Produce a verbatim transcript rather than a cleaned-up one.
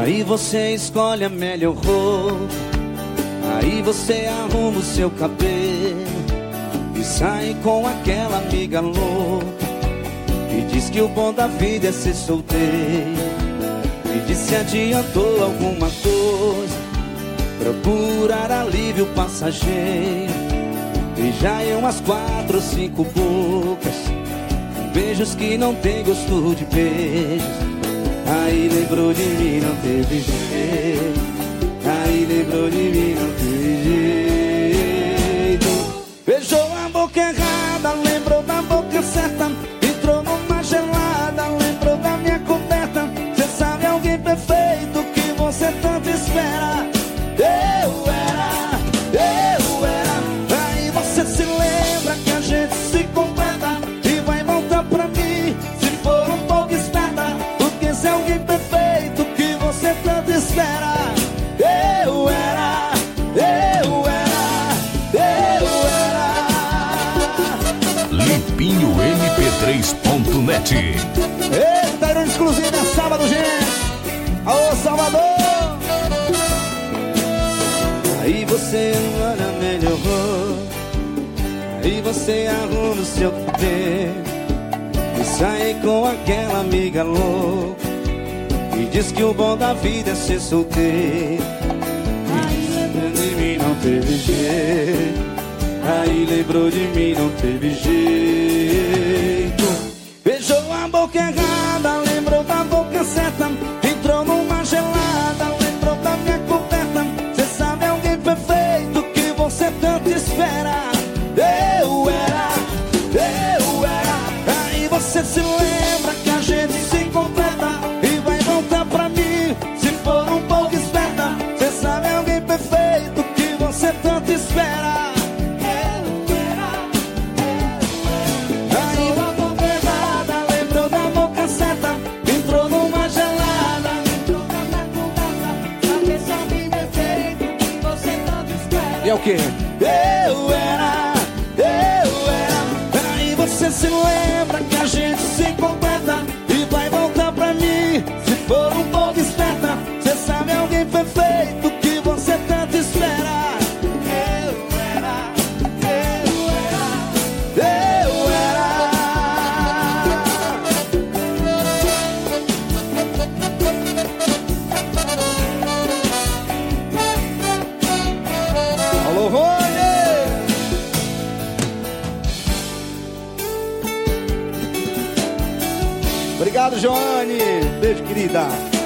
Aí você escolhe a melhor roupa, aí você arruma o seu cabelo e sai com aquela amiga louca e diz que o bom da vida é ser solteiro. E diz se adiantou alguma coisa, procurar alívio passageiro. E já é umas quatro ou cinco bocas, beijos que não tem gosto de beijos. Aí lembrou de mim, não teve jeito. Aí lembrou de mim, não teve jeito. Beijou a boca errada, lembrou da boca certa. Entrou numa gelada, lembrou da minha coberta. Cê sabe alguém perfeito que você tanto espera. Eu era, eu era. Aí você se lembra que a gente se completa e vai voltar pra mim se for um pouco esperta. Porque se alguém perfeito que você tanto espera. Eu era, eu era, eu era. Limpinho M P três ponto net. Eita, era exclusivo é sábado, gente. Alô, Salvador. Aí você olha melhor, aí você arruma o seu cabelo e sai com aquela amiga louca e diz que o bom da vida é ser solteiro. Aí lembrou de mim, não teve jeito. Aí lembrou de mim, não teve jeito. Beijou a boca errada, lembrou da boca certa. Entrou numa gelada, lembrou da minha coberta. Cê sabe alguém perfeito que você tanto espera. Eu era, eu era. Aí você se lembra que a gente se completa e vai voltar pra mim se for um pouco esperta. Cê sabe alguém perfeito que você tanto espera. É o que? Eu era, eu era. Aí você se lembra que a gente se completa e vai voltar pra mim se for um pouco esperta. Você sabe alguém perfeito que você tanto espera. Eu era, eu era, eu era. Alô, Rony! Obrigado, Joane. Beijo, querida.